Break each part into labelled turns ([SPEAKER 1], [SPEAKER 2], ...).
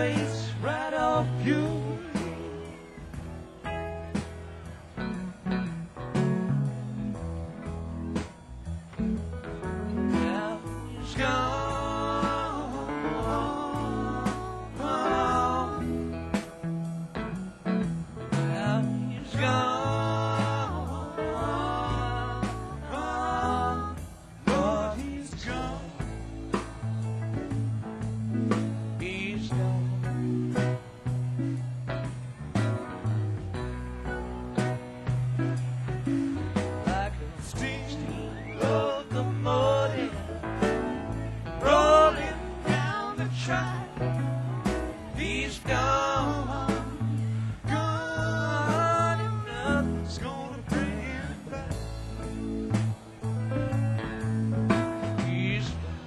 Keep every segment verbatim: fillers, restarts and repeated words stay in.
[SPEAKER 1] face right off you. Now he's gone. Now he's gone. Lord, he's gone. He's gone. Like a steam locomotive rolling down the track. He's gone, gone, and nothing's gonna bring him back. He's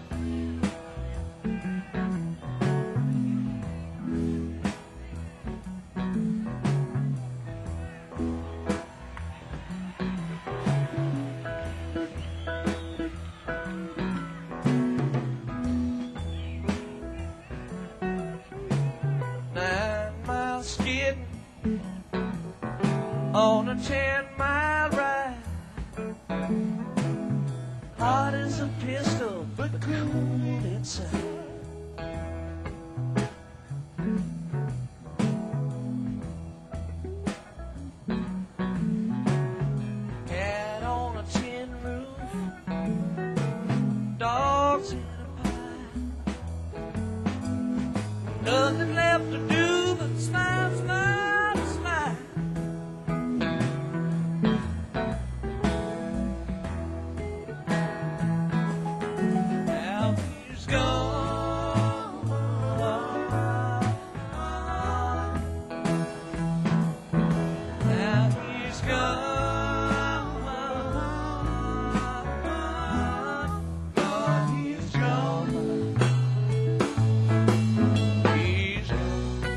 [SPEAKER 1] nine miles skidding on a ten mile ride. Hot as a pistol, but cool inside. Cat on a tin roof, dogs in a pie. Nothing left to do but smile, smile, smile. Now he's gone. Now he's gone. Lord, he's gone. He's gone.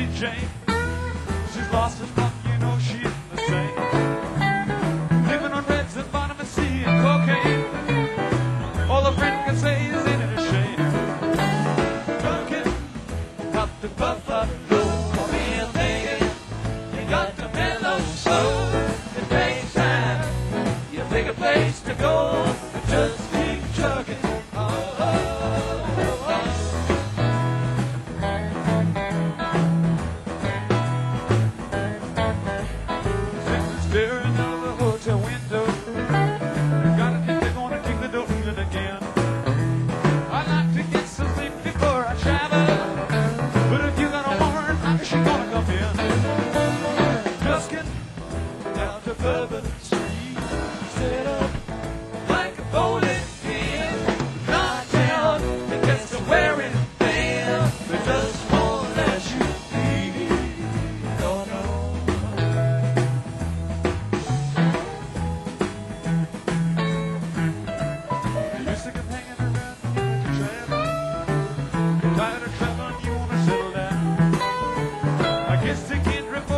[SPEAKER 1] Jane. She's lost her spot, you know she isn't the same. Living on reds and vitamin C and cocaine. All a friend can say is in it a shame. Drunken, got the buffalo. Being thinking, you got the mellow soul. It takes time, you pick a place to go. Just keep chugging. Oh, oh, oh, oh. Staring out the hotel window, got a ticket, gonna kick the door in again. I like to get some sleep before I travel, but if you got a woman, I guess she's gonna come in. Just get down to Bourbon Street, set up like a bowling pin. Not down, it gets to wearing thin, but just won't let you be. No, no. You're sick of hanging around, you want to travel. You're tired of traveling, you want to settle down. I guess they can't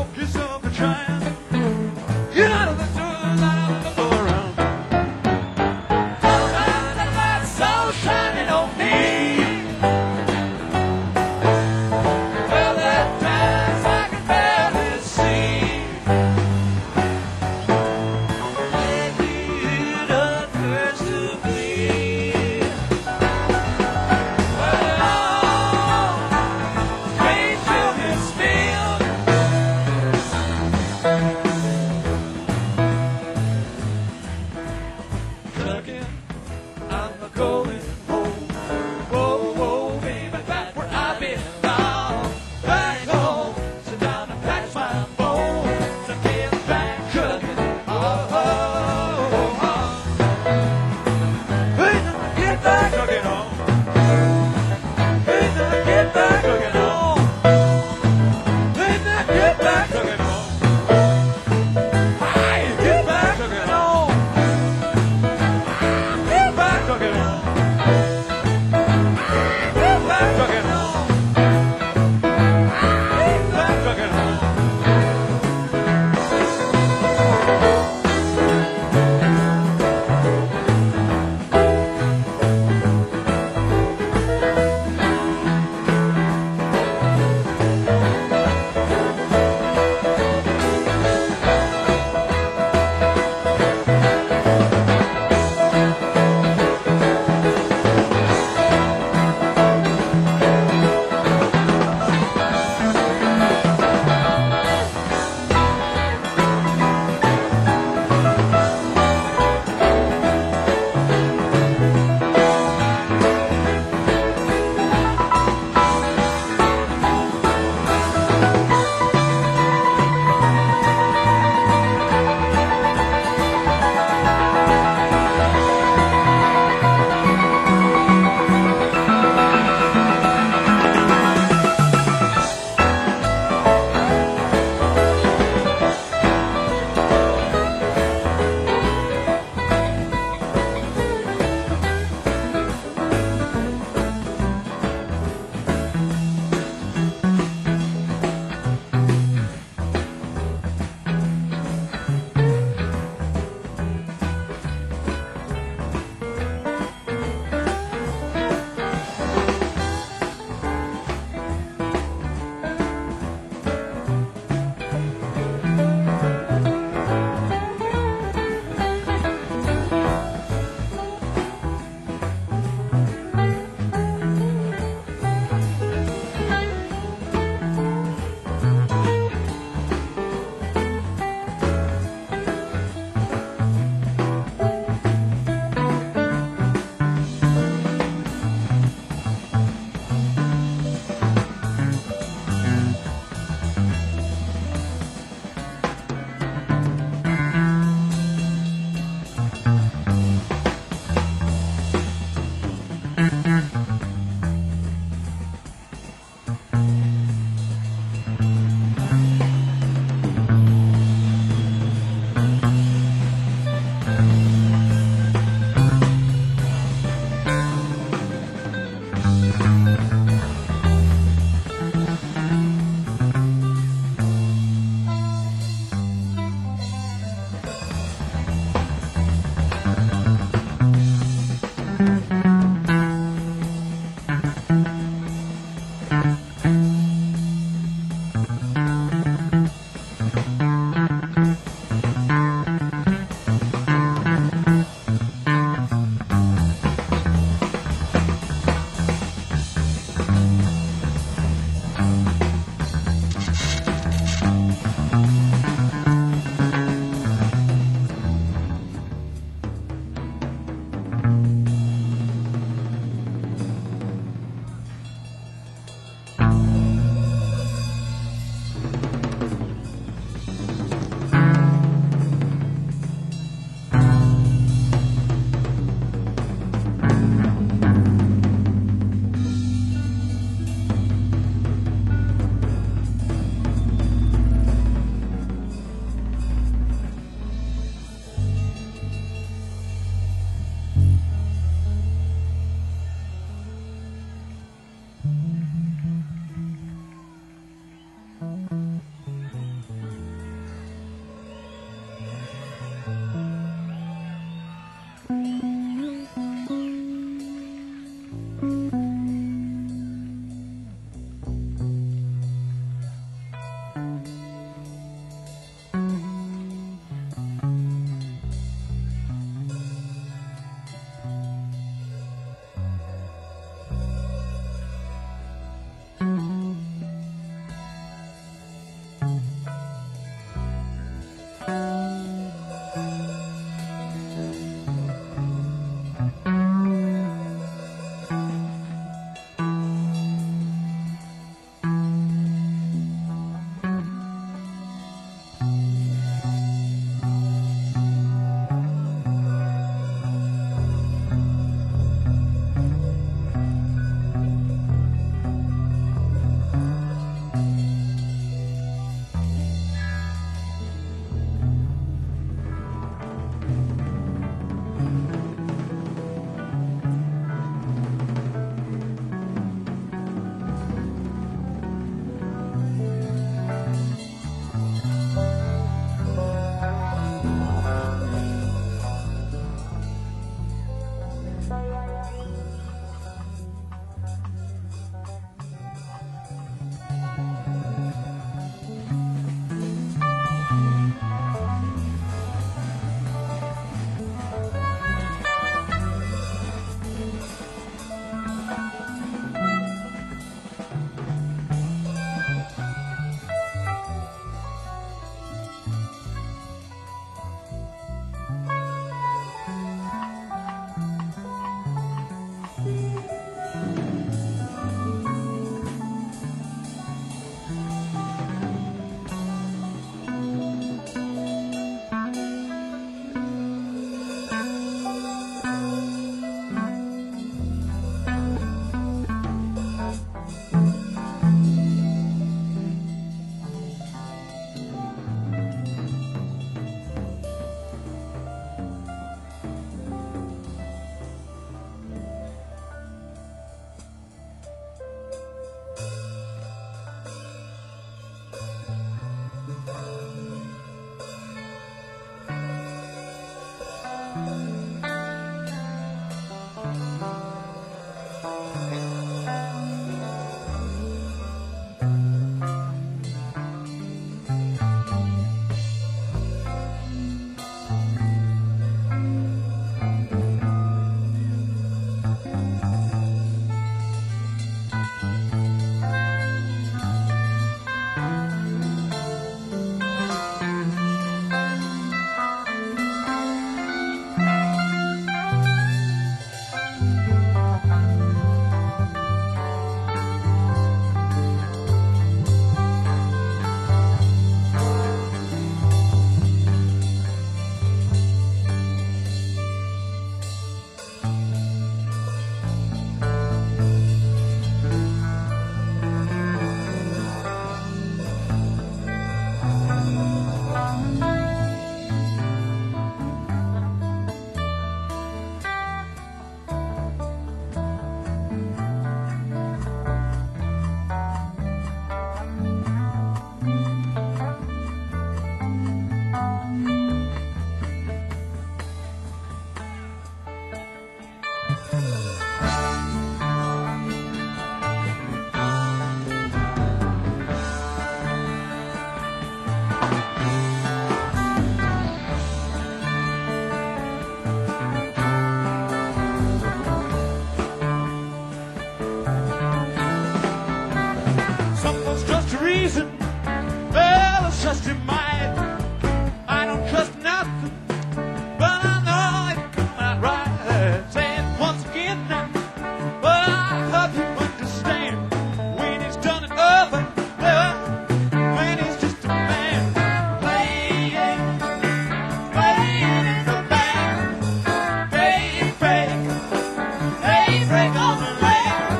[SPEAKER 1] reason. Fellas, trust your mind. I don't trust nothing, but I know it come out right. Say it once again now, but I hope you understand. When he's done it over, when he's just a man playing, playing in the band. Hey, break, hey, break on the land.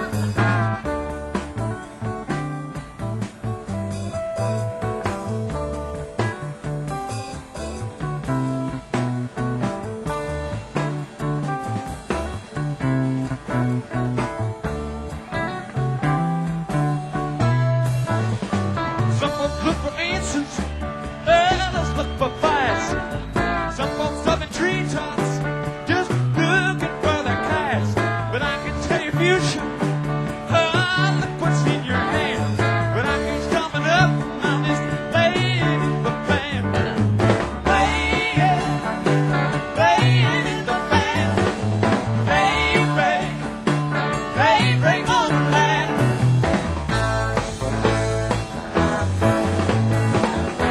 [SPEAKER 1] Some folks look for answers, others look for fights. Some folks up in treetops, just looking for their kites. But I can tell your future, oh, look what's in your hand. But I keep coming up on this laying in the fan. Laying, laying in the fan. Hey, break, hey, break on the land.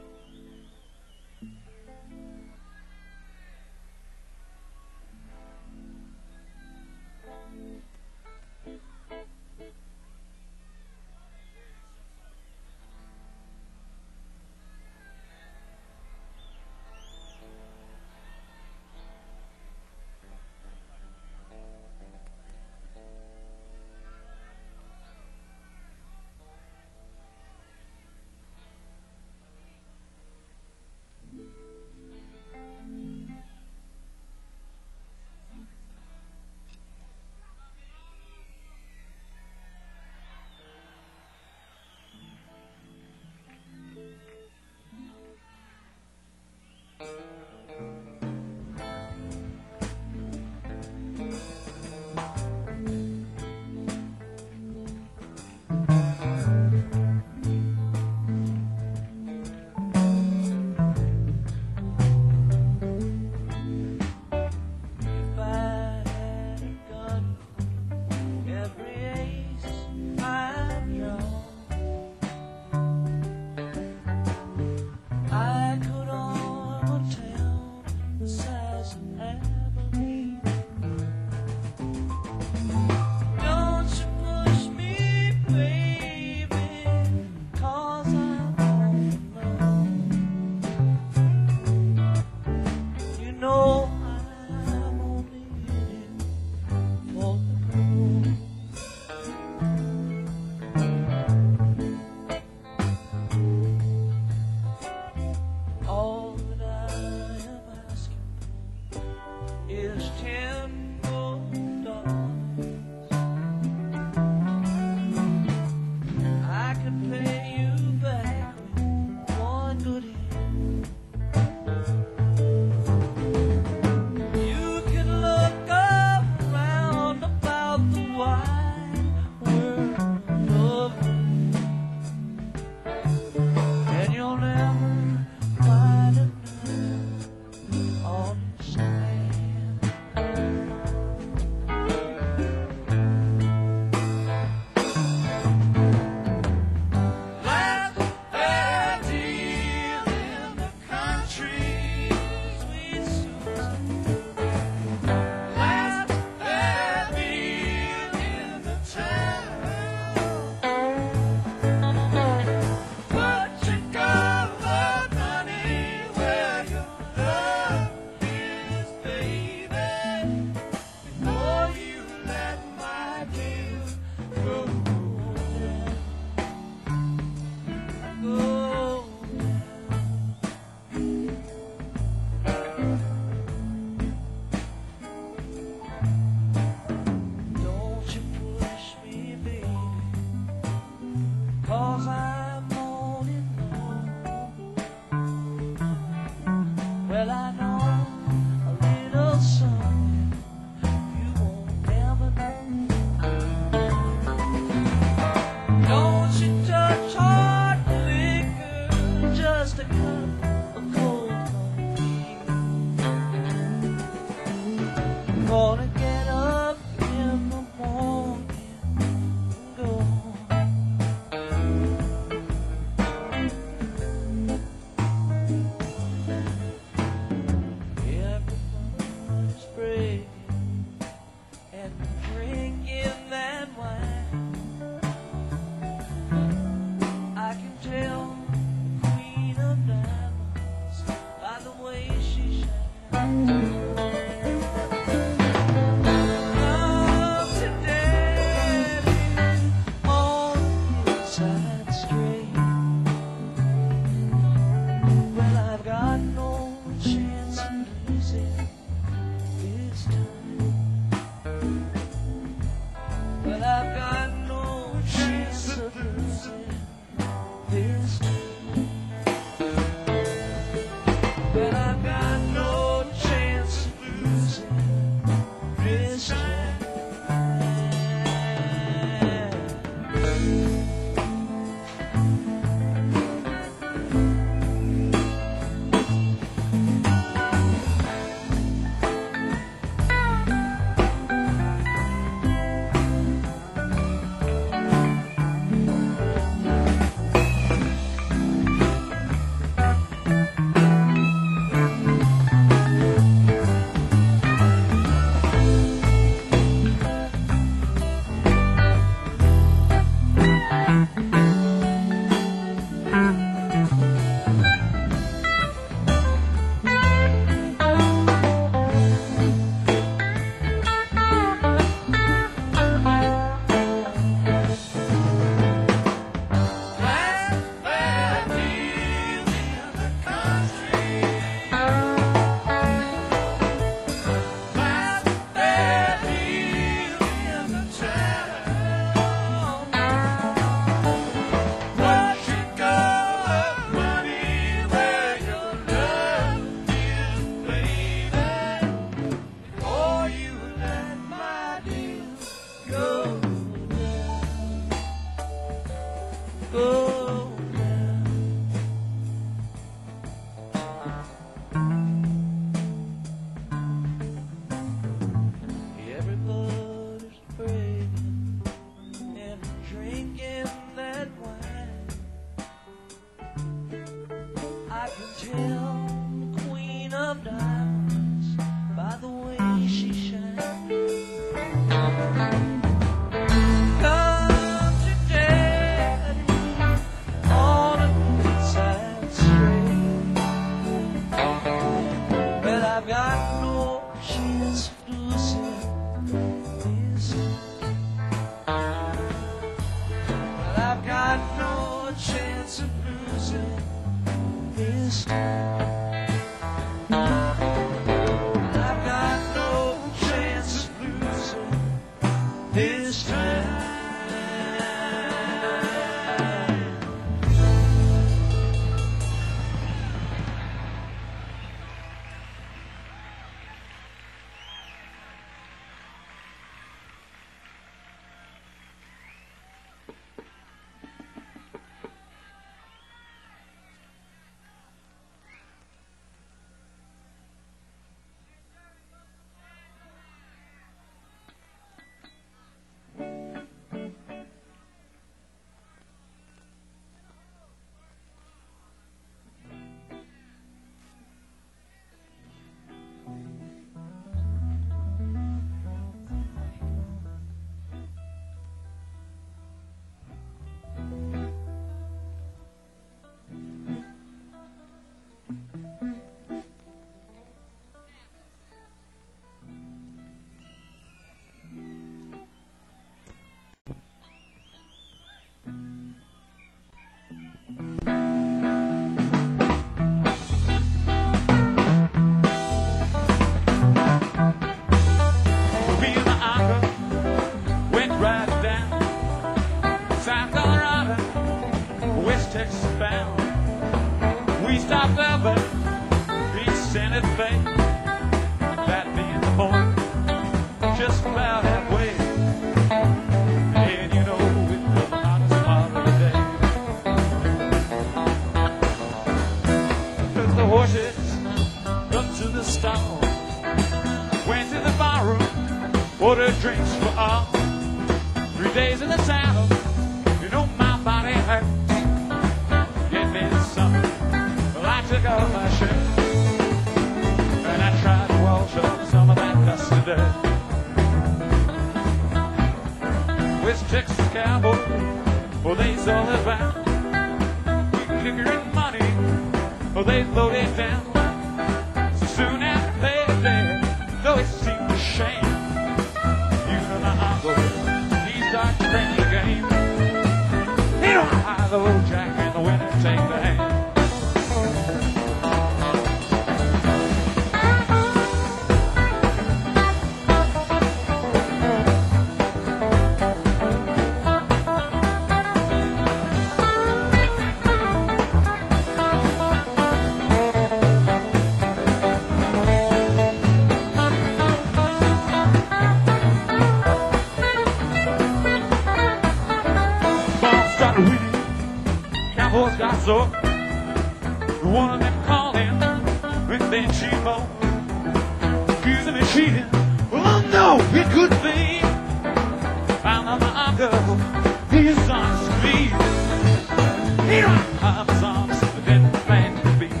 [SPEAKER 1] cowboys got sore. One of them called in, and then she moaned, accusing me of cheating. Well, I know it could be. Found out my uncle, he's honest to me. Here I'm honest, but then man to be.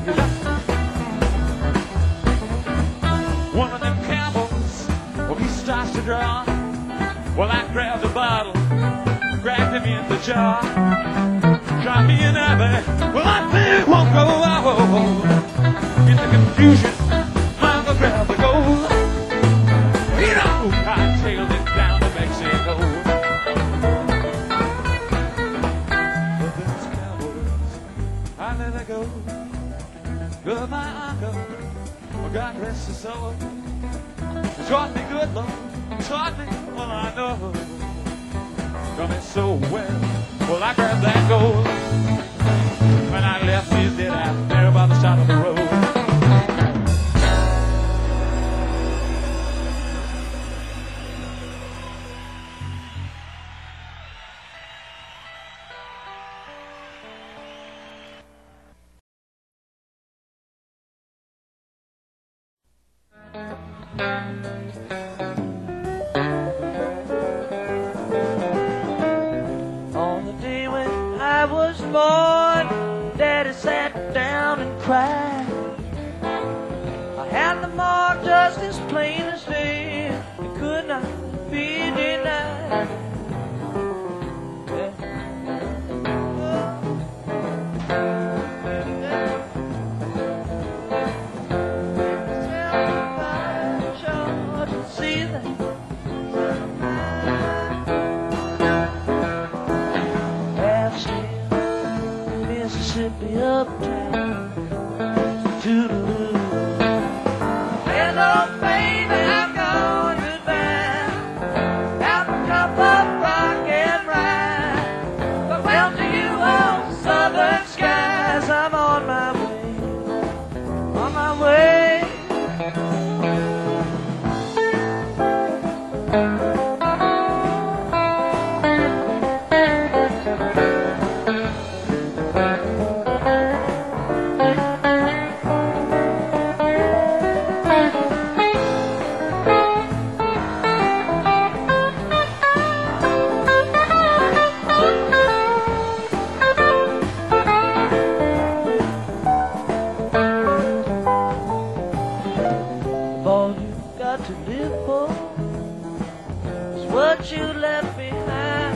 [SPEAKER 1] One of them cowboys, well, he starts to draw. Well, I grabbed a bottle, grabbed him in the jaw. Try me an abbey, well, I think it won't go out. In the confusion, I'm gonna grab the gold. You know, I tailed it down to Mexico. But those cowboys, I let it go. Good, my uncle, well, God rest his soul. He taught me good, Lord, taught me, well, I know. Done it so well, well, I grabbed that gold. When I left his dead out there by the side of the road.
[SPEAKER 2] On the day when I was born, Daddy sat down and cried. I had the mark just as plain as day. It could not be denied. See that Mississippi uptown, toodaloo. Hello, baby, I'm gone goodbye. Have a cup of rock and ride. Farewell to you, old southern skies. I'm on my way, on my way. All you got to live for is what you left behind.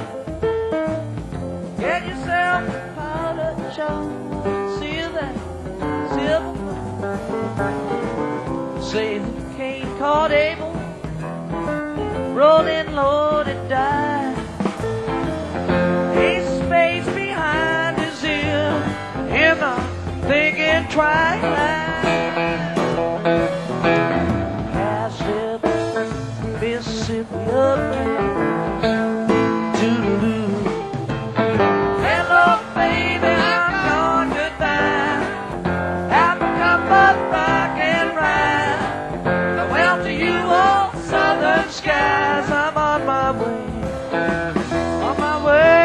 [SPEAKER 2] Get yourself a powder jar, seal that silver line. Say that Cain caught Abel, rolling loaded die. Ace of spades behind his ear, him not thinking twice. Mississippi up there, toodaloo. Hello, baby, I'm gone goodbye. Have a cup of rock and ride. Farewell to you, old southern skies. I'm on my way, on my way.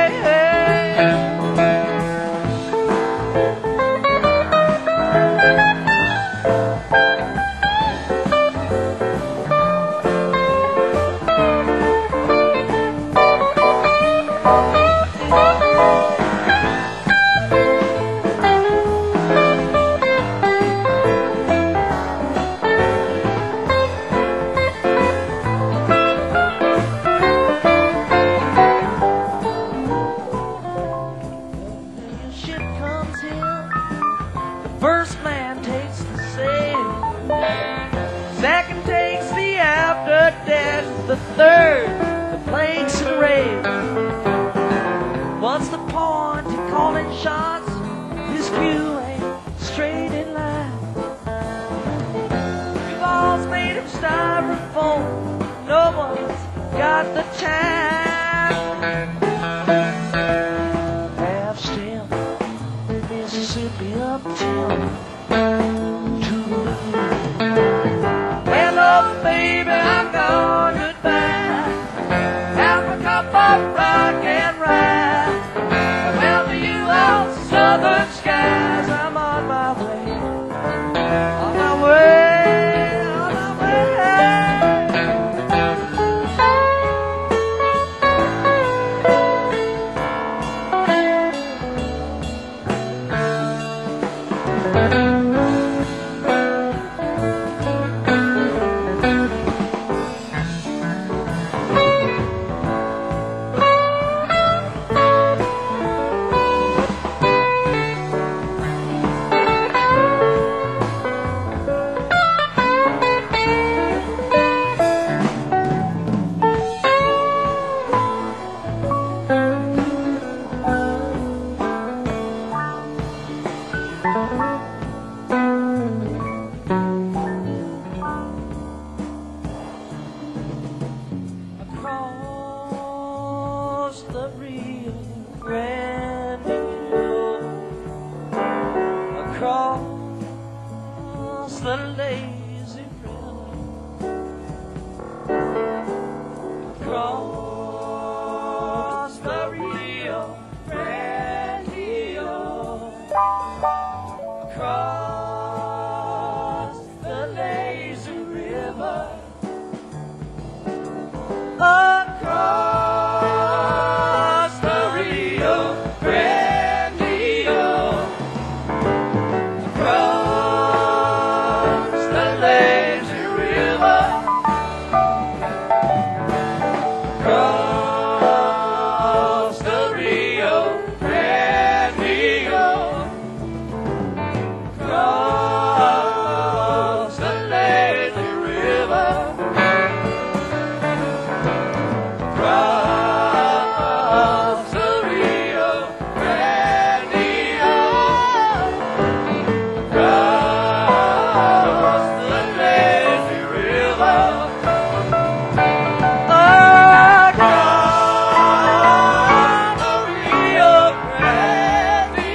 [SPEAKER 2] First man takes the sail, second takes the after death, the third the planks and rails. What's the point in calling shots? This view ain't straight in line. We've all's made of styrofoam, no one's got the time. Half still, Mississippi uptown. Hello, baby, I'm gone goodbye. Have a cup of rock and ride. Well, to you, old southern southern skies. I'm on my way, on my way, on my way. Across the Rio Grande, across the lazy river, across the Rio Grande, across the lazy river, across the Rio Grande, across the lazy river, across the Rio Grande, across the lazy river. Across the Rio Grande, across the lazy river, across the Rio Grande,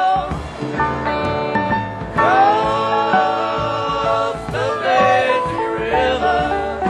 [SPEAKER 2] across the lazy river.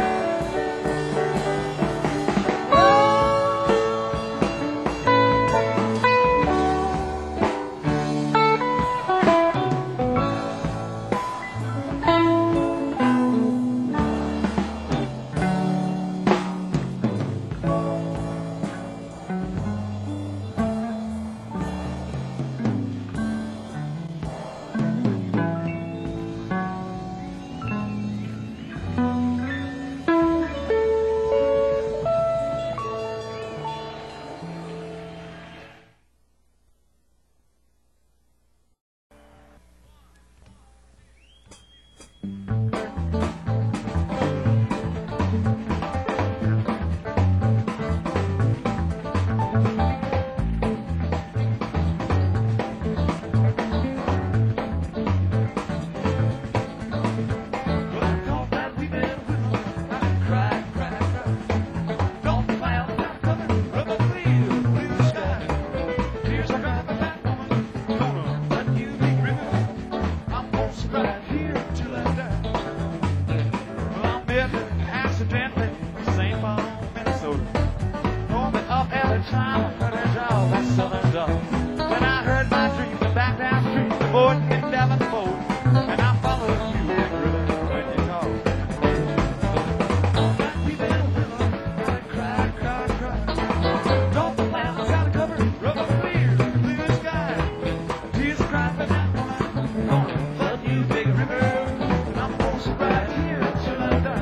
[SPEAKER 2] Time I heard her draw that southern dog. When I heard my dreams, the back down street, the boy came down the boat, and I followed you, Big River, when you called. We've been a willow, gotta cry, cry, cry. Don't the clouds gotta cover, rubber clear, blue sky. Tears cry, but I'm gonna flood you, Big River, and I'm gonna sit right here till I die.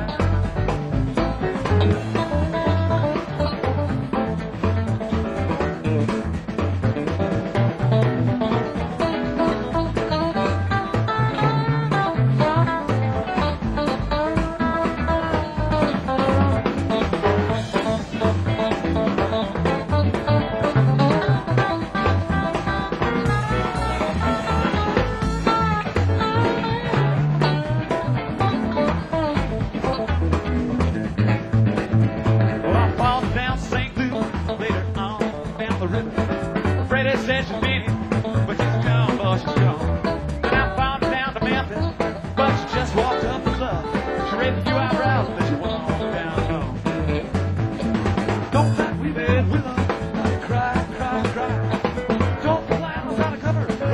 [SPEAKER 2] Don't cry, cry, cry. Don't the clouds gotta cover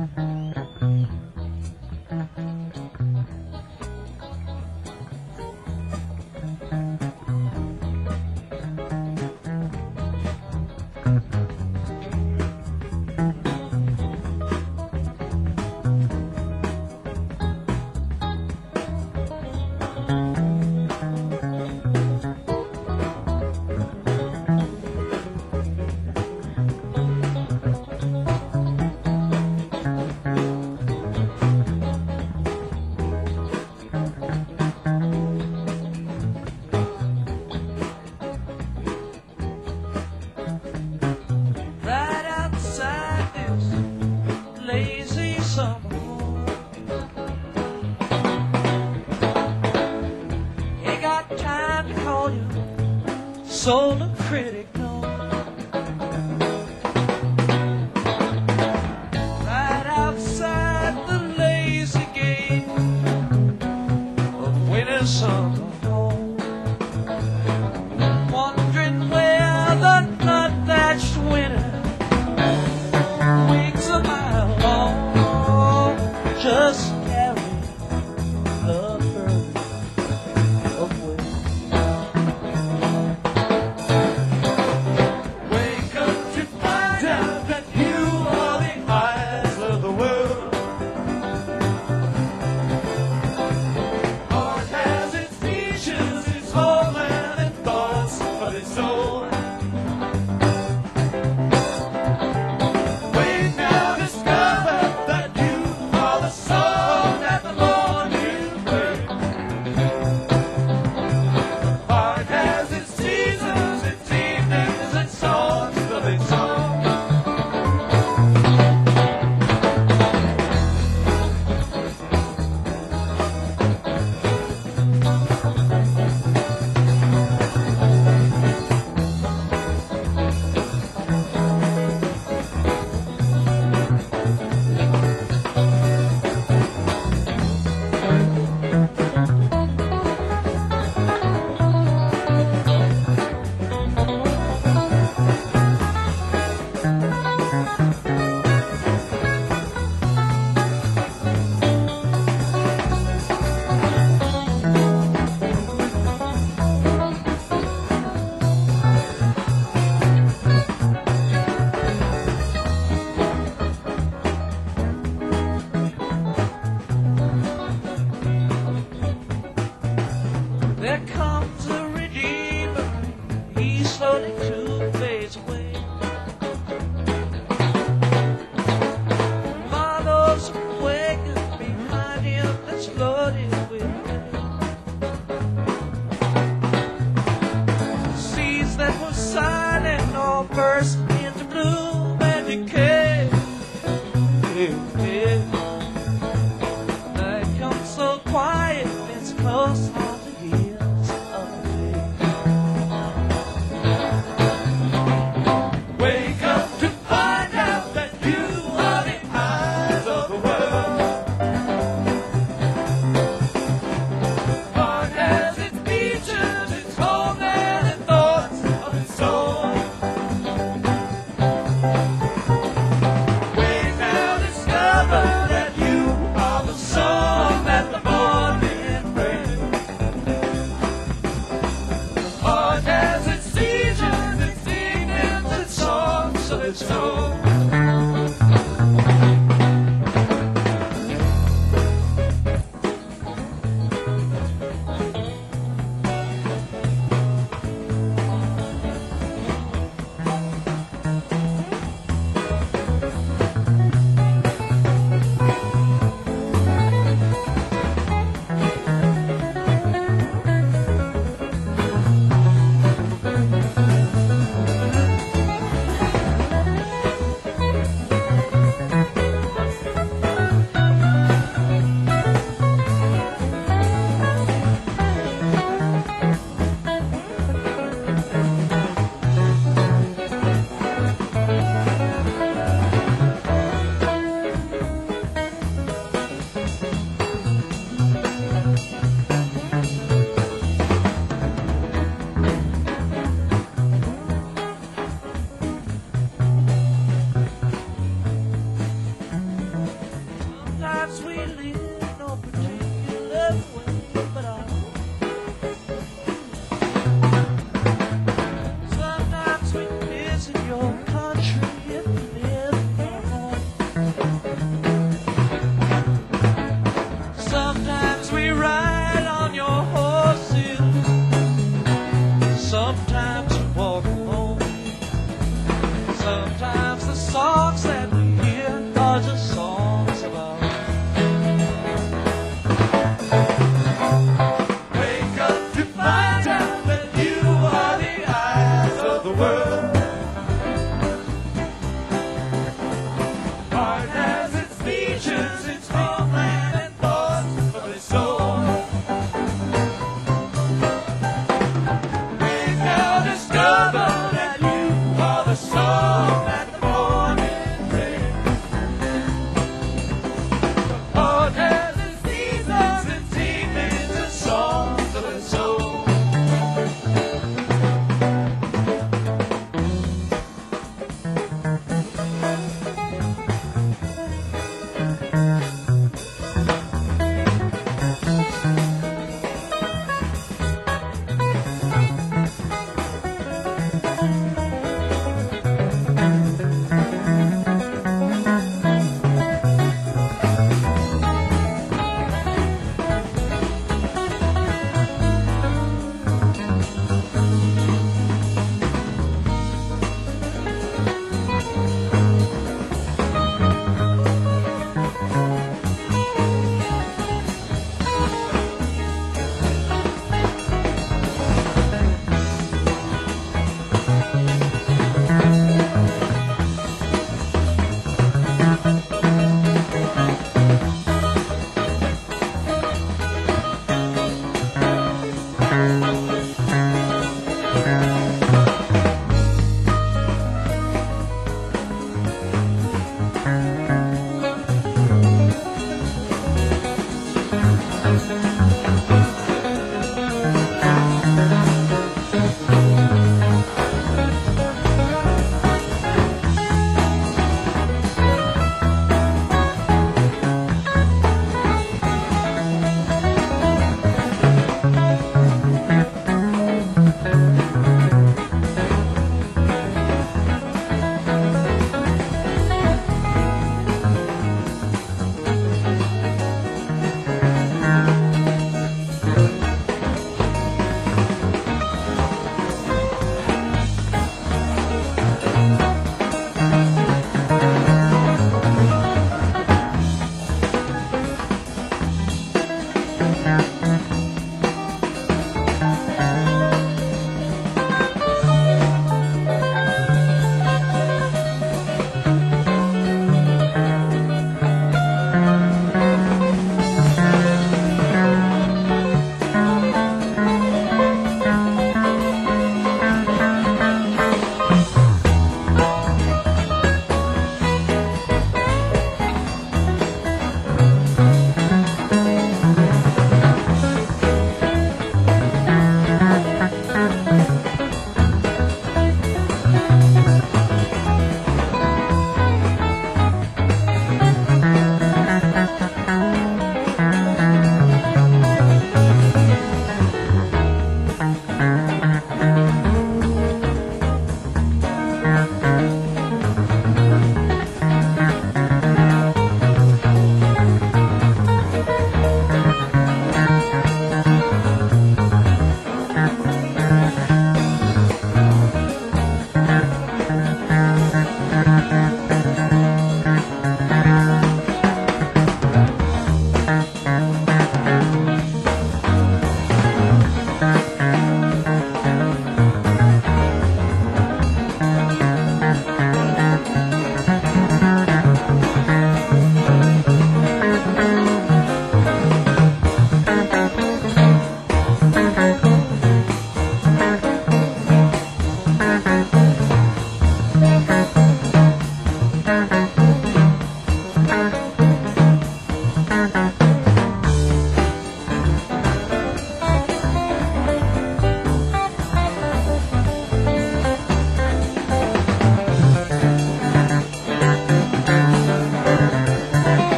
[SPEAKER 2] Right outside this lazy summer home, ain't got time to call you solar critic, no. Right outside the lazy gate of winter summer home, wondering where the nut-thatched winter wings a mile long, just carry the bird away.
[SPEAKER 1] Wake up to find out that you are the eyes of the world. Heart has its features, its homeland and thoughts of its own. Wait now, discover that you are the song that the morning brings. Heart has its seasons, its evenings, its songs of its own.
[SPEAKER 2] There comes a redeemer, he slowly too fades away. Follows a wagon behind him that's loaded with hay. Seeds that were silent all burst into bloom and decay. Night comes so quiet, it's close on the heels of the day.
[SPEAKER 1] Wake up to find out that you are the eyes of the world. Heart has its features, its homeland and thoughts of its own. Wait now, discover that you are the song that the morning brings. Heart has its seasons, its evenings, its songs of its own.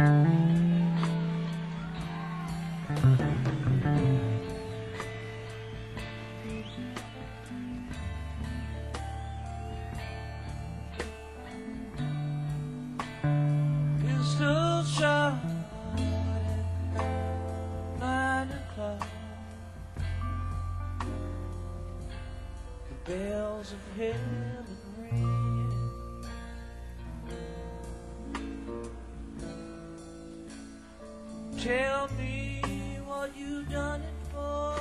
[SPEAKER 2] Pistol shot at nine o'clock. The bells of heaven ring. Tell me what you done it for.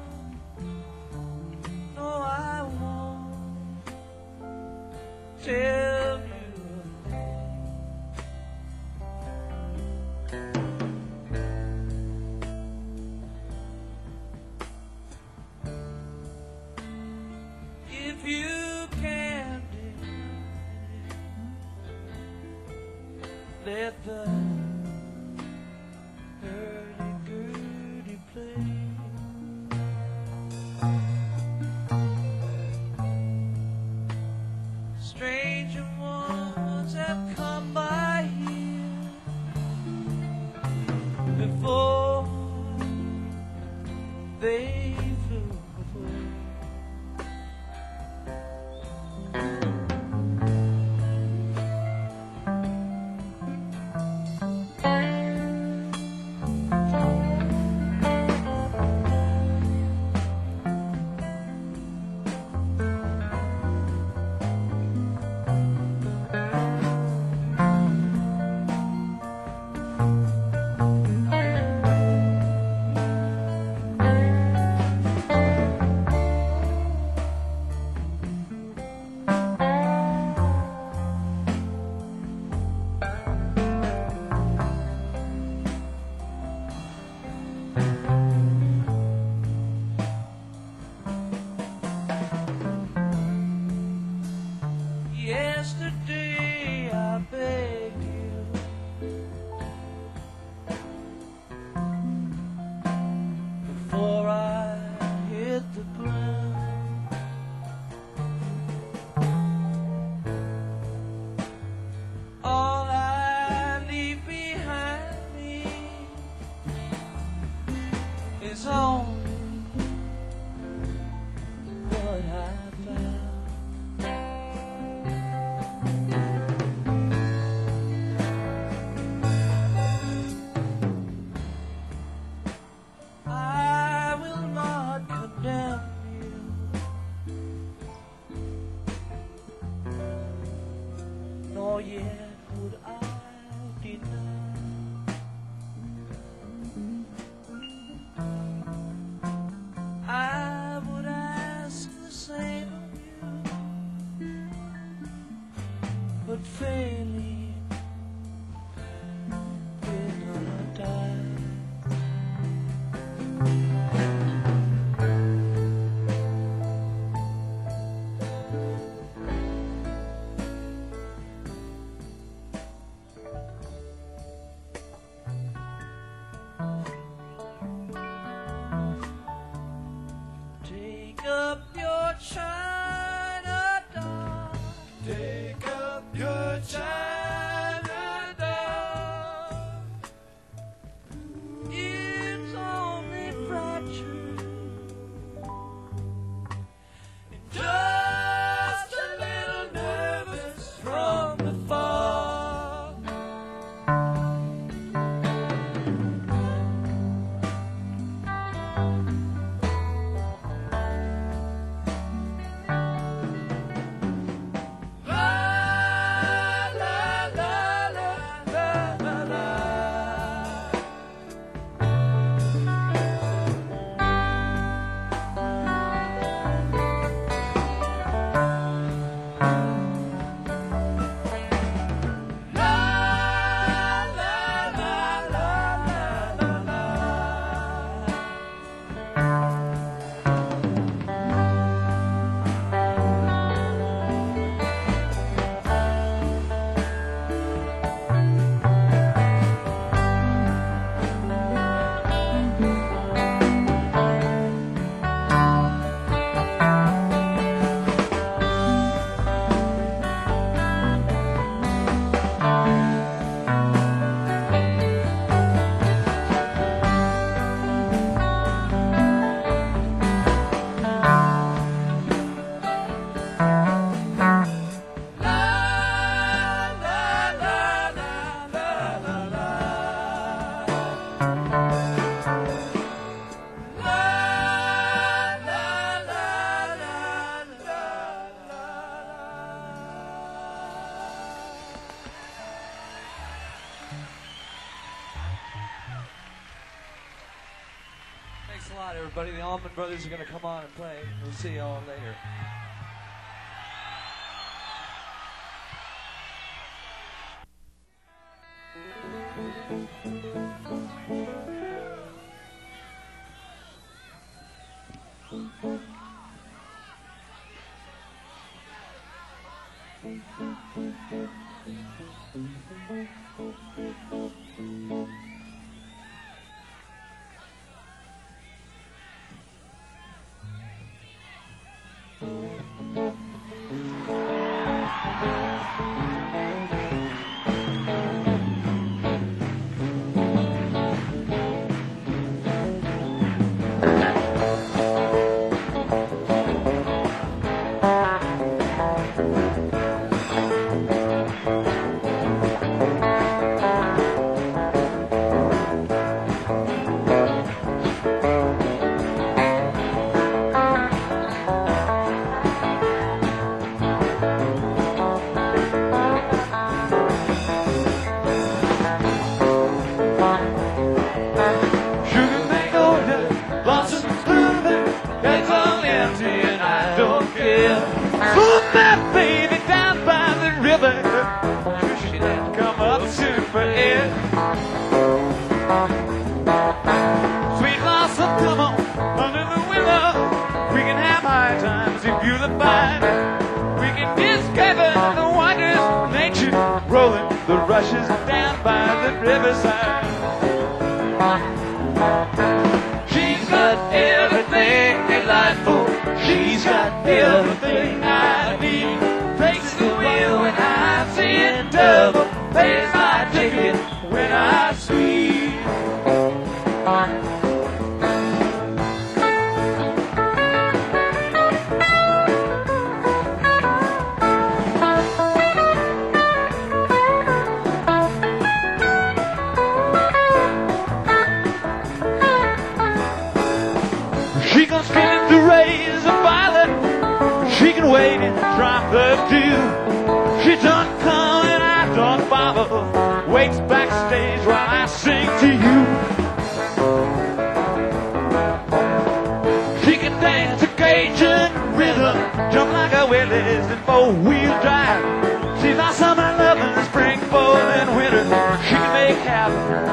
[SPEAKER 2] No, I won't tell you. If you can't deny it, let the hurdy-gurdy play. Stranger ones have come by here before they flew away. Thanks a lot, everybody. The Allman Brothers are going to come on and play. We'll see you all later. Rushes down by the riverside. She's got everything delightful. She's got everything I need. Takes the wheel when I see it double. Pays my ticket when I sweep. Wait and drop the dew. She don't come and I don't bother. Waits backstage while I sing to you. She can dance to Cajun rhythm, jump like a Willys in four-wheel drive. She's my summer loving, spring, fall, and winter. She can make happen